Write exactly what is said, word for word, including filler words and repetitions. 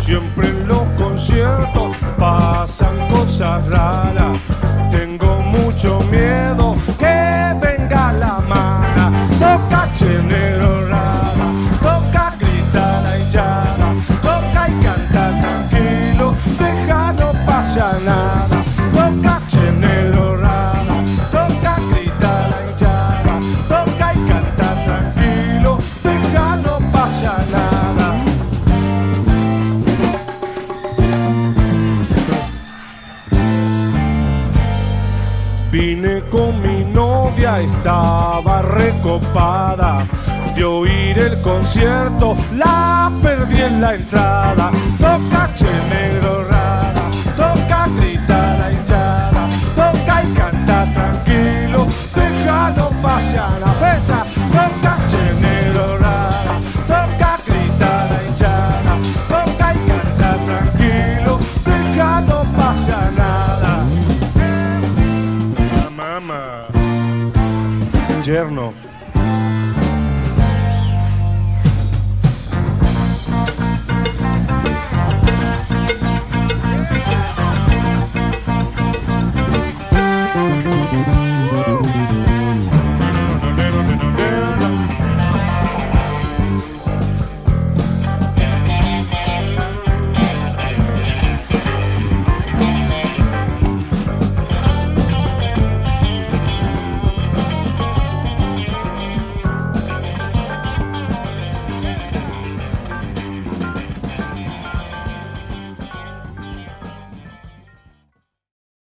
Siempre en los conciertos pasan cosas raras. Tengo mucho miedo que venga la mala. Toca chenero rara, toca gritar la hinchada, toca y canta tranquilo, deja no pasa nada. Toca chenero rara, toca gritar la hinchada, toca y canta tranquilo, deja no pasa nada. Vine con mi novia, estaba recopada de oír el concierto, la perdí en la entrada. Toca chenero